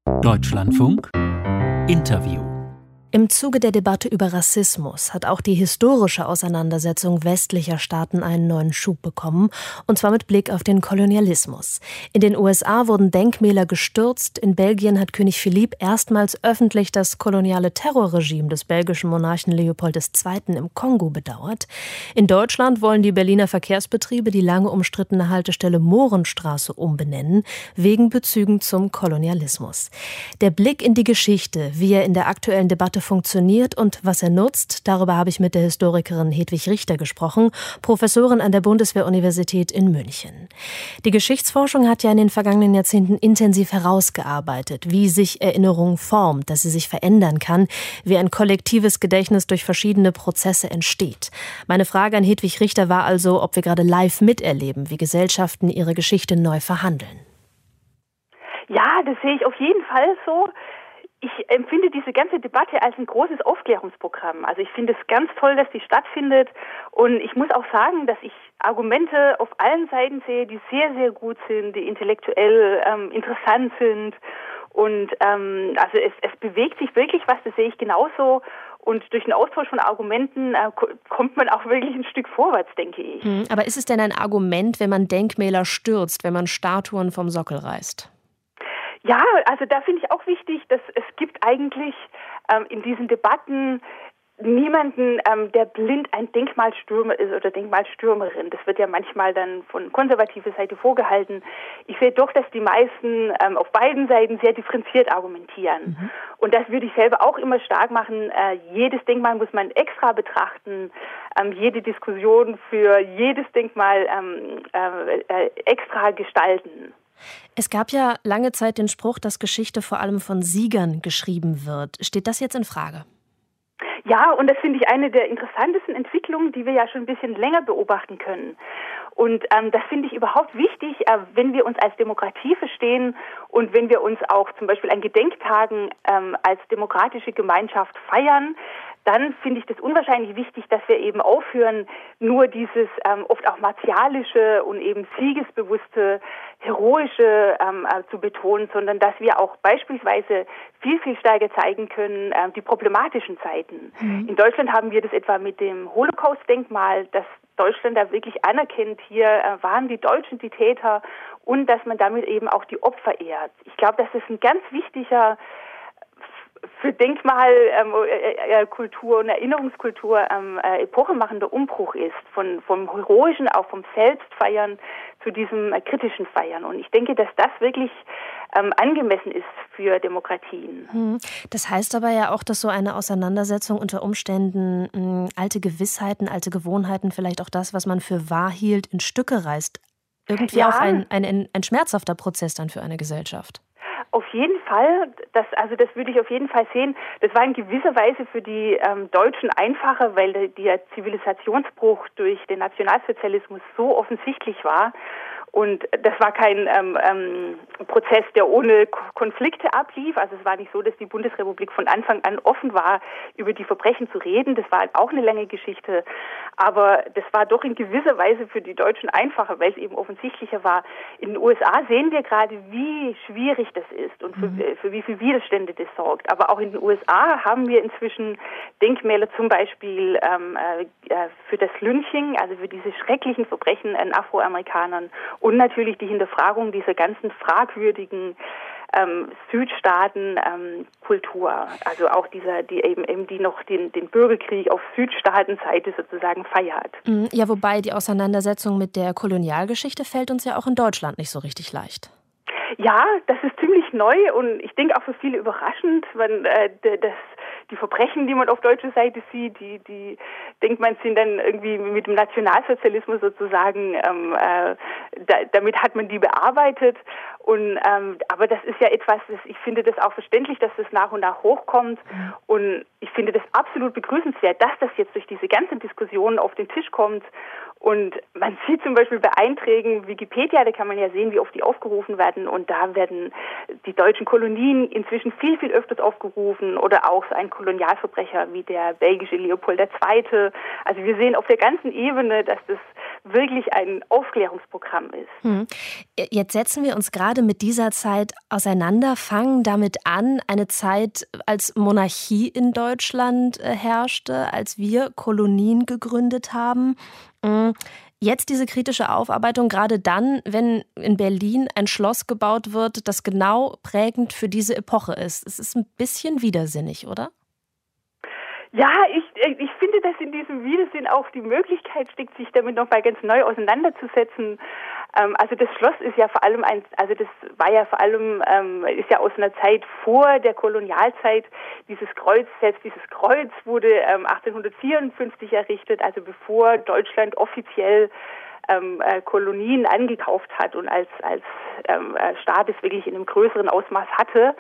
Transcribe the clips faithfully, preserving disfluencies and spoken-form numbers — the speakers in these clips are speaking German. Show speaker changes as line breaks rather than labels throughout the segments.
Deutschlandfunk Interview.
Im Zuge der Debatte über Rassismus hat auch die historische Auseinandersetzung westlicher Staaten einen neuen Schub bekommen, und zwar mit Blick auf den Kolonialismus. In den U S A wurden Denkmäler gestürzt, in Belgien hat König Philippe erstmals öffentlich das koloniale Terrorregime des belgischen Monarchen Leopold der Zweite. Im Kongo bedauert. In Deutschland wollen die Berliner Verkehrsbetriebe die lange umstrittene Haltestelle Mohrenstraße umbenennen, wegen Bezügen zum Kolonialismus. Der Blick in die Geschichte, wie er in der aktuellen Debatte funktioniert und was er nutzt, darüber habe ich mit der Historikerin Hedwig Richter gesprochen, Professorin an der Bundeswehr-Universität in München. Die Geschichtsforschung hat ja in den vergangenen Jahrzehnten intensiv herausgearbeitet, wie sich Erinnerung formt, dass sie sich verändern kann, wie ein kollektives Gedächtnis durch verschiedene Prozesse entsteht. Meine Frage an Hedwig Richter war also, ob wir gerade live miterleben, wie Gesellschaften ihre Geschichte neu verhandeln.
Ja, das sehe ich auf jeden Fall so. Ich empfinde diese ganze Debatte als ein großes Aufklärungsprogramm. Also ich finde es ganz toll, dass die stattfindet, und ich muss auch sagen, dass ich Argumente auf allen Seiten sehe, die sehr, sehr gut sind, die intellektuell ähm, interessant sind, und ähm, also es, es bewegt sich wirklich was, das sehe ich genauso, und durch den Austausch von Argumenten äh, kommt man auch wirklich ein Stück vorwärts, denke ich.
Hm, aber ist es denn ein Argument, wenn man Denkmäler stürzt, wenn man Statuen vom Sockel reißt?
Ja, also da finde ich auch wichtig, dass es gibt eigentlich ähm, in diesen Debatten niemanden, ähm, der blind ein Denkmalstürmer ist oder Denkmalstürmerin. Das wird ja manchmal dann von konservativer Seite vorgehalten. Ich sehe doch, dass die meisten ähm, auf beiden Seiten sehr differenziert argumentieren. Mhm. Und das würde ich selber auch immer stark machen. Äh, jedes Denkmal muss man extra betrachten. Ähm, jede Diskussion für jedes Denkmal ähm, äh, äh, extra gestalten.
Es gab ja lange Zeit den Spruch, dass Geschichte vor allem von Siegern geschrieben wird. Steht das jetzt in Frage?
Ja, und das finde ich eine der interessantesten Entwicklungen, die wir ja schon ein bisschen länger beobachten können. Und ähm, das finde ich überhaupt wichtig, äh, wenn wir uns als Demokratie verstehen und wenn wir uns auch zum Beispiel an Gedenktagen ähm, als demokratische Gemeinschaft feiern, dann finde ich das unwahrscheinlich wichtig, dass wir eben aufhören, nur dieses ähm, oft auch martialische und eben siegesbewusste, heroische ähm, äh, zu betonen, sondern dass wir auch beispielsweise viel, viel stärker zeigen können, äh, die problematischen Seiten. Mhm. In Deutschland haben wir das etwa mit dem Holocaust-Denkmal, dass Deutschland da wirklich anerkennt, hier äh, waren die Deutschen die Täter, und dass man damit eben auch die Opfer ehrt. Ich glaube, dass das ein ganz wichtiger für Denkmalkultur ähm, und Erinnerungskultur ähm, äh, epochemachender Umbruch ist, von vom Heroischen, auch vom Selbstfeiern zu diesem äh, kritischen Feiern. Und ich denke, dass das wirklich ähm, angemessen ist für Demokratien.
Das heißt aber ja auch, dass so eine Auseinandersetzung unter Umständen mh, alte Gewissheiten, alte Gewohnheiten, vielleicht auch das, was man für wahr hielt, in Stücke reißt. Irgendwie
ja.
auch ein, ein, ein schmerzhafter Prozess dann für eine Gesellschaft.
Auf jeden Fall, das, also das würde ich auf jeden Fall sehen. Das war in gewisser Weise für die ähm, Deutschen einfacher, weil der, der Zivilisationsbruch durch den Nationalsozialismus so offensichtlich war. Und das war kein ähm, ähm, Prozess, der ohne Konflikte ablief. Also es war nicht so, dass die Bundesrepublik von Anfang an offen war, über die Verbrechen zu reden. Das war auch eine lange Geschichte. Aber das war doch in gewisser Weise für die Deutschen einfacher, weil es eben offensichtlicher war. In den U S A sehen wir gerade, wie schwierig das ist und für, mhm. für wie viel Widerstände das sorgt. Aber auch in den U S A haben wir inzwischen Denkmäler zum Beispiel ähm, äh, für das Lynching, also für diese schrecklichen Verbrechen an Afroamerikanern. Und natürlich die Hinterfragung dieser ganzen fragwürdigen ähm, Südstaaten-Kultur. Ähm, also auch dieser, die eben, eben die noch den, den Bürgerkrieg auf Südstaatenseite sozusagen feiert.
Ja, wobei die Auseinandersetzung mit der Kolonialgeschichte fällt uns ja auch in Deutschland nicht so richtig leicht.
Ja, das ist ziemlich neu und ich denke auch für viele überraschend, wenn äh, das die Verbrechen, die man auf deutscher Seite sieht, die, die denkt man, sind dann irgendwie mit dem Nationalsozialismus sozusagen, ähm, äh, da, damit hat man die bearbeitet. Und ähm, aber das ist ja etwas, das, ich finde das auch verständlich, dass das nach und nach hochkommt. Mhm. Und ich finde das absolut begrüßenswert, dass das jetzt durch diese ganzen Diskussionen auf den Tisch kommt. Und man sieht zum Beispiel bei Einträgen Wikipedia, da kann man ja sehen, wie oft die aufgerufen werden. Und da werden die deutschen Kolonien inzwischen viel, viel öfters aufgerufen. Oder auch so ein Kolonialverbrecher wie der belgische Leopold der Zweite. Also wir sehen auf der ganzen Ebene, dass das wirklich ein Aufklärungsprogramm ist.
Hm. Jetzt setzen wir uns gerade mit dieser Zeit auseinander, fangen damit an, eine Zeit, als Monarchie in Deutschland herrschte, als wir Kolonien gegründet haben. Jetzt diese kritische Aufarbeitung, gerade dann, wenn in Berlin ein Schloss gebaut wird, das genau prägend für diese Epoche ist. Es ist ein bisschen widersinnig, oder?
Ja, ich, ich finde, dass in diesem Widersinn auch die Möglichkeit steckt, sich damit nochmal ganz neu auseinanderzusetzen. Ähm, also das Schloss ist ja vor allem ein, also das war ja vor allem, ähm, ist ja aus einer Zeit vor der Kolonialzeit. Dieses Kreuz, selbst dieses Kreuz wurde ähm, achtzehnhundertvierundfünfzig errichtet, also bevor Deutschland offiziell ähm, äh, Kolonien angekauft hat und als, als ähm, Staat es wirklich in einem größeren Ausmaß hatte.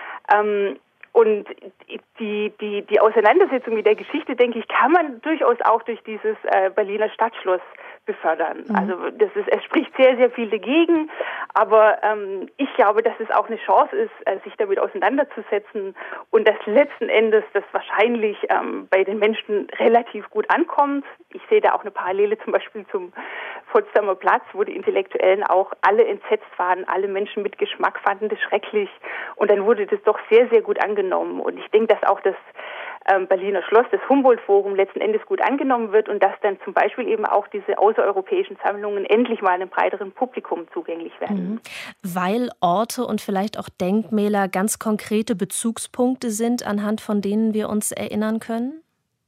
Ähm, Und die, die, die Auseinandersetzung mit der Geschichte, denke ich, kann man durchaus auch durch dieses äh, Berliner Stadtschloss befördern. Mhm. Also das ist, es spricht sehr, sehr viel dagegen, aber ähm, ich glaube, dass es auch eine Chance ist, äh, sich damit auseinanderzusetzen und dass letzten Endes das wahrscheinlich ähm, bei den Menschen relativ gut ankommt. Ich sehe da auch eine Parallele zum Beispiel zum Potsdamer Platz, wo die Intellektuellen auch alle entsetzt waren, alle Menschen mit Geschmack fanden das schrecklich und dann wurde das doch sehr, sehr gut angenommen und ich denke, dass auch das ähm, Berliner Schloss, das Humboldt-Forum letzten Endes gut angenommen wird und dass dann zum Beispiel eben auch diese außereuropäischen Sammlungen endlich mal einem breiteren Publikum zugänglich werden.
Mhm. Weil Orte und vielleicht auch Denkmäler ganz konkrete Bezugspunkte sind, anhand von denen wir uns erinnern können?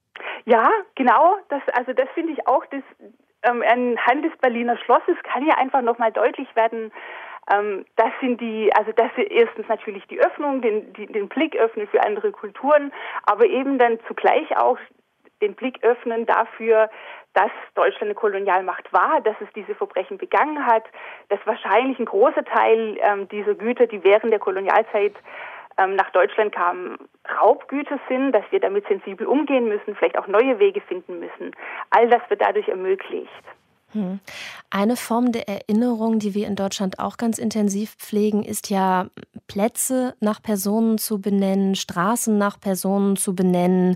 Ja, genau. Das, also das finde ich auch, das ähm, anhand des Berliner Schlosses kann ja einfach nochmal deutlich werden, ähm, das sind die, also das ist erstens natürlich die Öffnung, den, die, den Blick öffnen für andere Kulturen, aber eben dann zugleich auch den Blick öffnen dafür, dass Deutschland eine Kolonialmacht war, dass es diese Verbrechen begangen hat, dass wahrscheinlich ein großer Teil ähm, dieser Güter, die während der Kolonialzeit ähm, nach Deutschland kamen, Raubgüter sind, dass wir damit sensibel umgehen müssen, vielleicht auch neue Wege finden müssen. All das wird dadurch ermöglicht.
Hm. Eine Form der Erinnerung, die wir in Deutschland auch ganz intensiv pflegen, ist ja, Plätze nach Personen zu benennen, Straßen nach Personen zu benennen.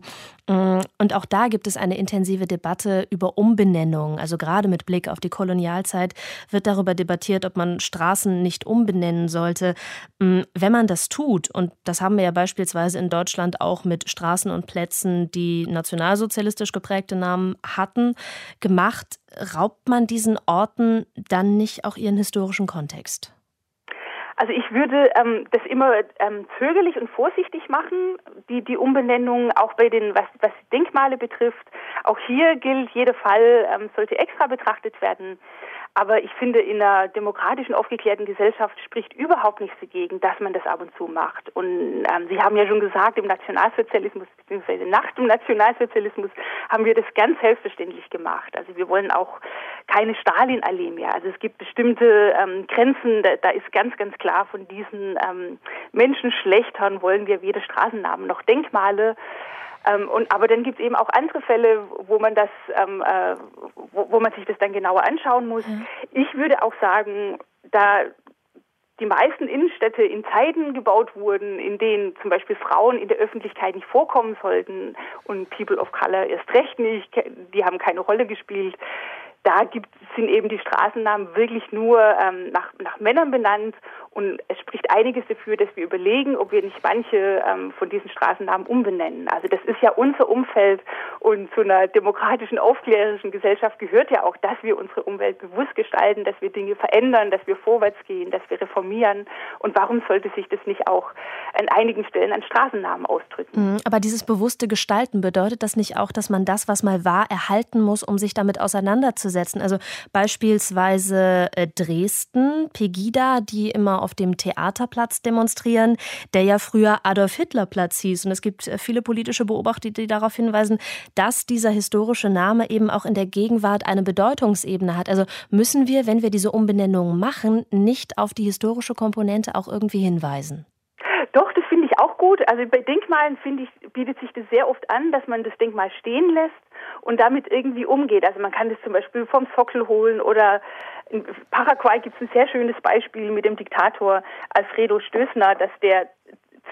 Und auch da gibt es eine intensive Debatte über Umbenennung. Also gerade mit Blick auf die Kolonialzeit wird darüber debattiert, ob man Straßen nicht umbenennen sollte. Wenn man das tut, und das haben wir ja beispielsweise in Deutschland auch mit Straßen und Plätzen, die nationalsozialistisch geprägte Namen hatten, gemacht, raubt man diesen Orten dann nicht auch ihren historischen Kontext?
Also ich würde ähm, das immer ähm, zögerlich und vorsichtig machen, die, die Umbenennung, auch bei den, was, was Denkmale betrifft. Auch hier gilt, jeder Fall ähm, sollte extra betrachtet werden. Aber ich finde, in einer demokratischen, aufgeklärten Gesellschaft spricht überhaupt nichts dagegen, dass man das ab und zu macht. Und ähm, Sie haben ja schon gesagt, im Nationalsozialismus bzw. nach dem Nationalsozialismus haben wir das ganz selbstverständlich gemacht. Also wir wollen auch keine Stalin-Allee mehr. Also es gibt bestimmte ähm, Grenzen, da, da ist ganz, ganz klar, von diesen ähm, Menschenschlechtern wollen wir weder Straßennamen noch Denkmale. Ähm, und, aber dann gibt es eben auch andere Fälle, wo man das, ähm, äh, wo, wo man sich das dann genauer anschauen muss. Mhm. Ich würde auch sagen, da die meisten Innenstädte in Zeiten gebaut wurden, in denen zum Beispiel Frauen in der Öffentlichkeit nicht vorkommen sollten und People of Color erst recht nicht, die haben keine Rolle gespielt. Da gibt, sind eben die Straßennamen wirklich nur ähm, nach, nach Männern benannt und es spricht einiges dafür, dass wir überlegen, ob wir nicht manche ähm, von diesen Straßennamen umbenennen. Also das ist ja unser Umfeld und zu einer demokratischen, aufklärerischen Gesellschaft gehört ja auch, dass wir unsere Umwelt bewusst gestalten, dass wir Dinge verändern, dass wir vorwärts gehen, dass wir reformieren. Und warum sollte sich das nicht auch an einigen Stellen an Straßennamen ausdrücken?
Aber dieses bewusste Gestalten, bedeutet das nicht auch, dass man das, was mal war, erhalten muss, um sich damit auseinanderzusetzen? Also beispielsweise Dresden, Pegida, die immer auf dem Theaterplatz demonstrieren, der ja früher Adolf-Hitler-Platz hieß. Und es gibt viele politische Beobachter, die darauf hinweisen, dass dieser historische Name eben auch in der Gegenwart eine Bedeutungsebene hat. Also müssen wir, wenn wir diese Umbenennung machen, nicht auf die historische Komponente auch irgendwie hinweisen?
Doch, das finde ich auch gut. Also bei Denkmalen, finde ich, bietet sich das sehr oft an, dass man das Denkmal stehen lässt und damit irgendwie umgeht. Also man kann das zum Beispiel vom Sockel holen oder in Paraguay gibt es ein sehr schönes Beispiel mit dem Diktator Alfredo Stößner, dass der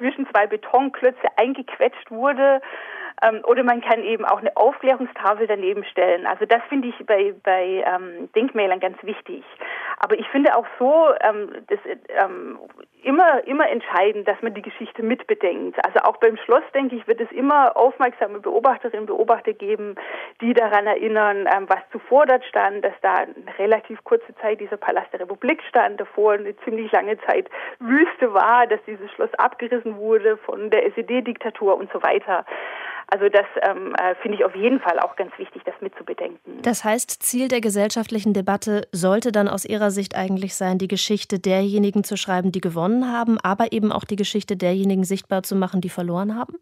zwischen zwei Betonklötze eingequetscht wurde. Ähm, oder man kann eben auch eine Aufklärungstafel daneben stellen. Also das finde ich bei, bei ähm, Denkmälern ganz wichtig. Aber ich finde auch so ähm, das, ähm, immer, immer entscheidend, dass man die Geschichte mitbedenkt. Also auch beim Schloss, denke ich, wird es immer aufmerksame Beobachterinnen und Beobachter geben, die daran erinnern, ähm, was zuvor dort stand, dass da eine relativ kurze Zeit dieser Palast der Republik stand, davor eine ziemlich lange Zeit Wüste war, dass dieses Schloss abgerissen wurde von der S E D-Diktatur und so weiter. Also das ähm, äh, finde ich auf jeden Fall auch ganz wichtig, das mitzubedenken.
Das heißt, Ziel der gesellschaftlichen Debatte sollte dann aus Ihrer Sicht eigentlich sein, die Geschichte derjenigen zu schreiben, die gewonnen haben, aber eben auch die Geschichte derjenigen sichtbar zu machen, die verloren haben?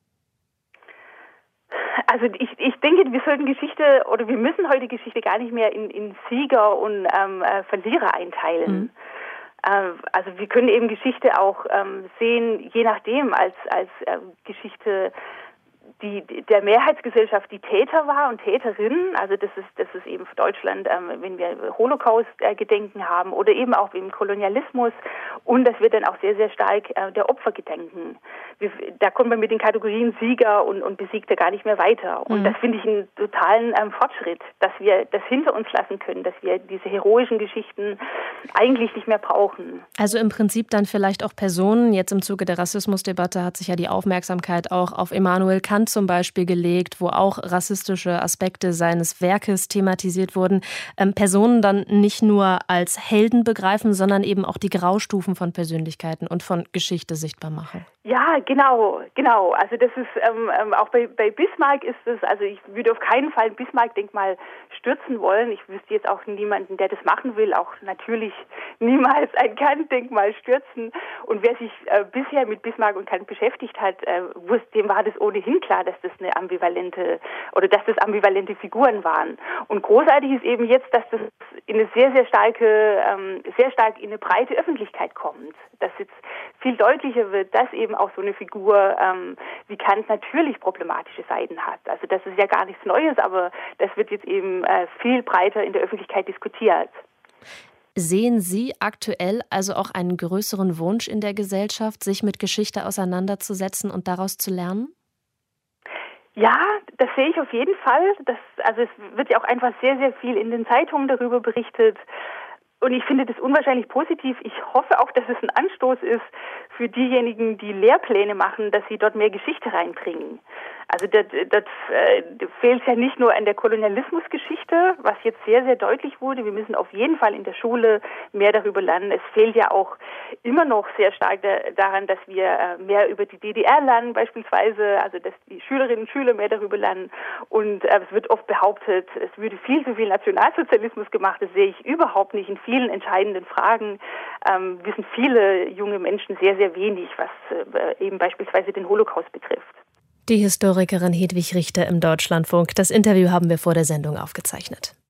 Also ich, ich denke, wir sollten Geschichte oder wir müssen heute Geschichte gar nicht mehr in, in Sieger und ähm, äh, Verlierer einteilen. Mhm. Also wir können eben Geschichte auch ähm, sehen, je nachdem, als, als ähm, Geschichte die der Mehrheitsgesellschaft die Täter war und Täterinnen, also das ist das ist eben für Deutschland, ähm, wenn wir Holocaust-Gedenken äh, haben oder eben auch im Kolonialismus und das wird dann auch sehr, sehr stark äh, der Opfer gedenken. Wir, da kommen wir mit den Kategorien Sieger und, und Besiegter gar nicht mehr weiter. Und mhm. das finde ich einen totalen ähm, Fortschritt, dass wir das hinter uns lassen können, dass wir diese heroischen Geschichten eigentlich nicht mehr brauchen.
Also im Prinzip dann vielleicht auch Personen, jetzt im Zuge der Rassismusdebatte hat sich ja die Aufmerksamkeit auch auf Immanuel Kant zum Beispiel gelegt, wo auch rassistische Aspekte seines Werkes thematisiert wurden. Ähm, Personen dann nicht nur als Helden begreifen, sondern eben auch die Graustufen von Persönlichkeiten und von Geschichte sichtbar machen.
Ja, genau, genau. Also das ist ähm, auch bei, bei Bismarck ist es, also ich würde auf keinen Fall ein Bismarck-Denkmal stürzen wollen. Ich wüsste jetzt auch niemanden, der das machen will, auch natürlich niemals ein Kant-Denkmal stürzen. Und wer sich äh, bisher mit Bismarck und Kant beschäftigt hat, äh, wusste, dem war das ohnehin klar, dass das eine ambivalente oder dass das ambivalente Figuren waren. Und großartig ist eben jetzt, dass das in eine sehr, sehr starke, ähm, sehr stark in eine breite Öffentlichkeit kommt. Dass jetzt viel deutlicher wird, dass eben auch so eine Figur ähm, wie Kant natürlich problematische Seiten hat. Also das ist ja gar nichts Neues, aber das wird jetzt eben äh, viel breiter in der Öffentlichkeit diskutiert.
Sehen Sie aktuell also auch einen größeren Wunsch in der Gesellschaft, sich mit Geschichte auseinanderzusetzen und daraus zu lernen?
Ja, das sehe ich auf jeden Fall. Das, also es wird ja auch einfach sehr, sehr viel in den Zeitungen darüber berichtet. Und ich finde das unwahrscheinlich positiv. Ich hoffe auch, dass es ein Anstoß ist für diejenigen, die Lehrpläne machen, dass sie dort mehr Geschichte reinbringen. Also das, das äh, fehlt ja nicht nur an der Kolonialismusgeschichte, was jetzt sehr, sehr deutlich wurde. Wir müssen auf jeden Fall in der Schule mehr darüber lernen. Es fehlt ja auch immer noch sehr stark da, daran, dass wir äh, mehr über die D D R lernen beispielsweise, also dass die Schülerinnen und Schüler mehr darüber lernen. Und äh, es wird oft behauptet, es würde viel zu viel Nationalsozialismus gemacht. Das sehe ich überhaupt nicht. In vielen entscheidenden Fragen ähm, wissen viele junge Menschen sehr, sehr wenig, was äh, eben beispielsweise den Holocaust betrifft.
Die Historikerin Hedwig Richter im Deutschlandfunk. Das Interview haben wir vor der Sendung aufgezeichnet.